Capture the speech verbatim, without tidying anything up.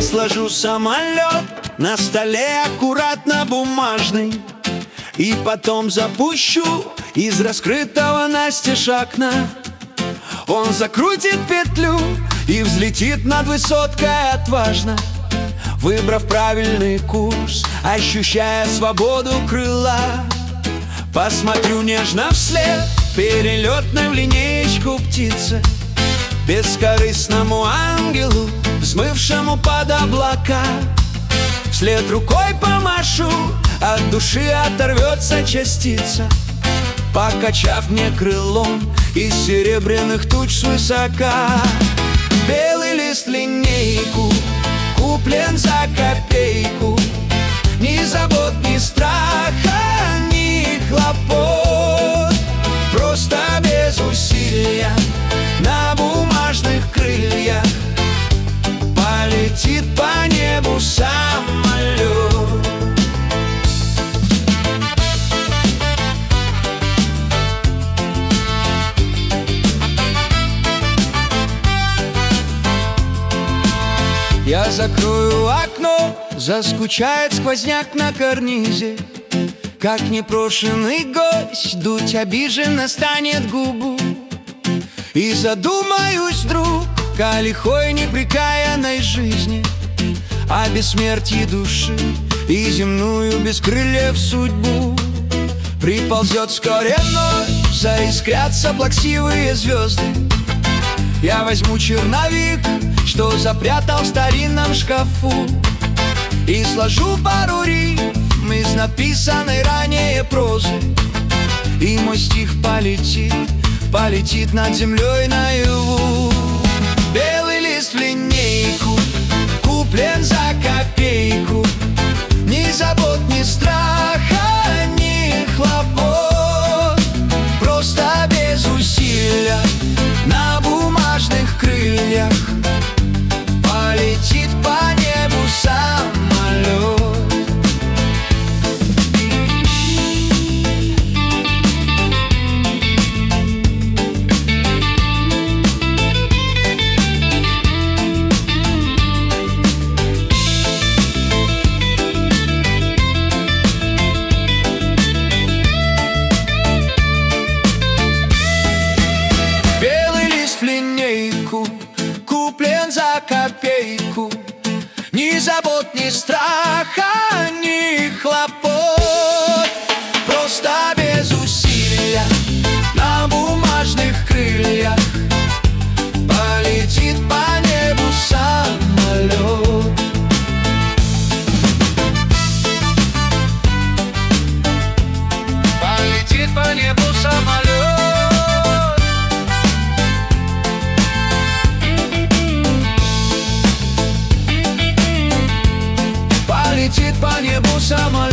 сложу самолет на столе аккуратно бумажный, и потом запущу из раскрытого настежь окна. Он закрутит петлю и взлетит над высоткой отважно, выбрав правильный курс, ощущая свободу крыла. Посмотрю нежно вслед перелетной в линеечку птицы, бескорыстному ангелу, взмывшему под облака. Вслед рукой помашу, от души оторвется частица, покачав мне крылом из серебряных туч свысока. Белый лист, линейку, куплен за копейку. Ни забот, ни страха, ни хлопот, просто без усилия на бумажных крыльях полетит по небу самолет. Я закрою окно, заскучает сквозняк на карнизе. Как непрошенный гость, дуть обиженно станет губу. И задумаюсь вдруг о лихой непрекаянной жизни, о бессмертии души и земную без крыльев судьбу. Приползет вскоре ночь, заискрятся плаксивые звезды. Я возьму черновик, что запрятал в старинном шкафу, и сложу пару рифм из написанной ранее прозы. И мой стих полетит, полетит над землей наяву. Белый лист в линейку, куплен за копейку. Ни забот, ни страха, ни хлопот, просто без усилия на бумажных крыльях полетит по небу самолет. Куплен за копейку. Ни забот, ни страха, ни хлопот, просто без усилия на бумажных крыльях полетит по небу самолет. Полетит по небу самолет. Полетит по небу самолет.